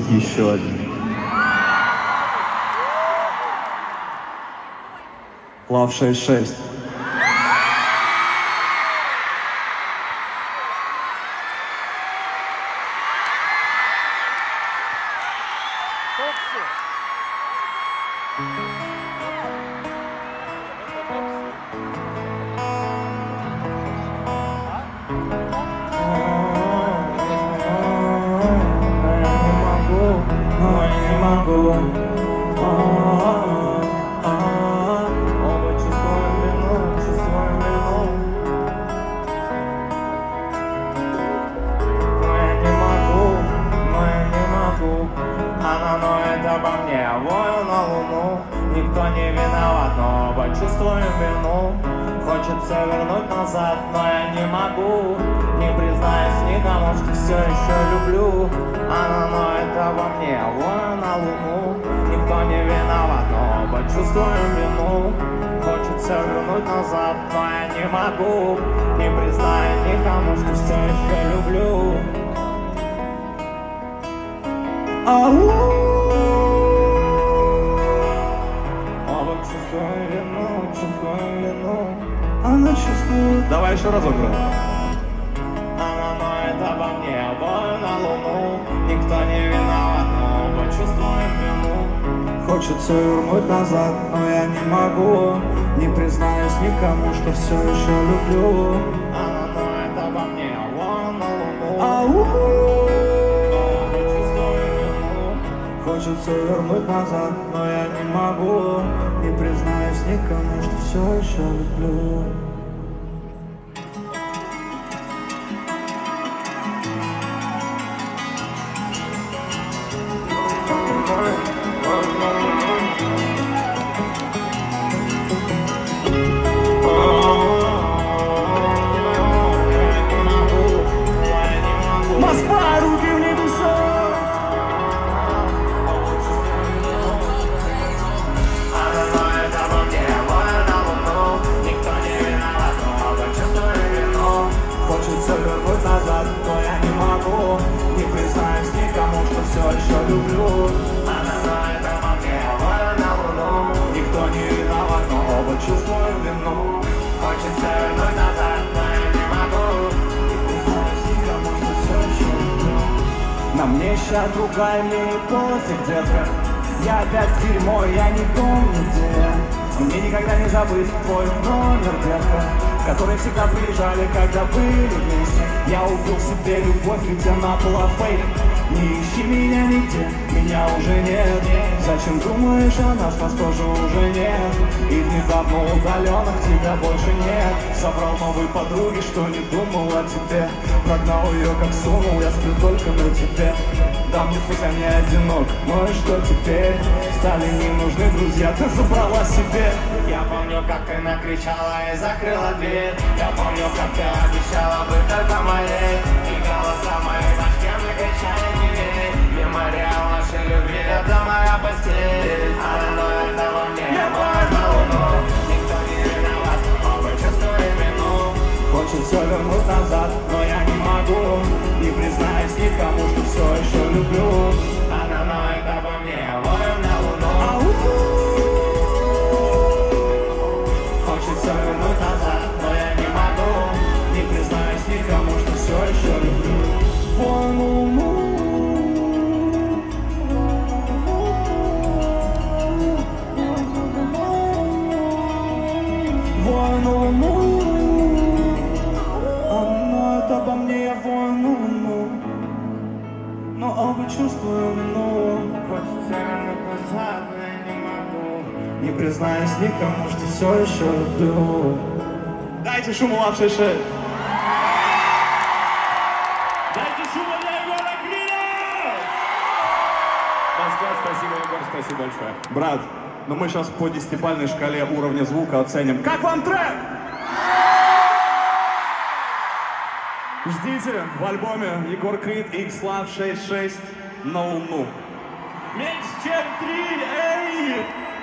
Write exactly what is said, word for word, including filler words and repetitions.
еще один. Love шесть шесть. Она ноет обо мне, вою на луну. Никто не виноват, но оба чувствуем вину. Хочется вернуть назад, но я не могу. Не признаюсь никому, что все еще люблю. Она ноет обо мне, вою на луну. Никто не виноват, но оба чувствуем вину. Хочется вернуть назад, но я не могу. Не признаюсь никому, что все еще люблю. Ау! Оба чувствуем вину, чувствуем вину. Она чувствует. Давай еще разок, брат. Она ноет обо мне, обои на луну. Никто не виноват, но оба чувствуем вину. Хочется вернуть назад, но я не могу. Не признаюсь никому, что все еще люблю. Она ноет обо мне, обои на луну. Ау! Хочется вернуть назад, но я не могу. Не признаюсь никому, что все еще люблю. Москва, руки в небеса. Вернуть назад, но я не могу. Не признаюсь никому, что все еще люблю. Она ноет обо мне, вою на луну. Никто не виноват, но оба чувствуем вину. Хочется вернуть назад, но я не могу. Не признаюсь никому, что все еще люблю. На мне ща другая, мне не пофиг, детка. Я опять дерьмо, я не помню где. Мне никогда не забыть твой номер, детка, которые всегда приезжали, когда были вместе. Я убил себе любовь, летя на полофейк. Не ищи меня нигде, меня уже нет. Зачем думаешь о нас, нас тоже уже нет. И недавно удаленных тебя больше нет. Собрал новые подруги, что не думал о тебе. Прогнал ее как сунул, я сплю только на тебе. Да мне спуск, я не одинок, ну и что теперь? Стали не нужны друзья, ты забрала себе. Я помню, как ты накричала и закрыла дверь. Я помню, как ты обещала быть только моей. И голоса моей башке мне кричали не верь. Мемориал нашей любви, это моя постель. Она ноет обо мне, я вою на луну. Никто не виноват, оба чувствуем вину. Хочется вернуть назад, но я не могу. Не признаюсь никому, что все еще люблю. Она ноет обо мне, я вою на луну. Ау! Хочется вернуть назад, но я не могу. Не признаюсь никому, что все еще люблю. Вою на луну. Вою на луну. Она ноет обо мне, я вою на луну. Но оба чувствую вину. Хочется вернуть назад, но я не могу. Не признаюсь никому, что все еще люблю. Дайте шуму Love шесть шесть. Дайте шуму для Егора Крида! Москва, спасибо, Егор, спасибо большое. Брат, ну мы сейчас по десятибалльной шкале уровня звука оценим. Как вам трек? Ждите в альбоме Егор Крид X Love шесть шесть на луну. Меньше чем три, эй!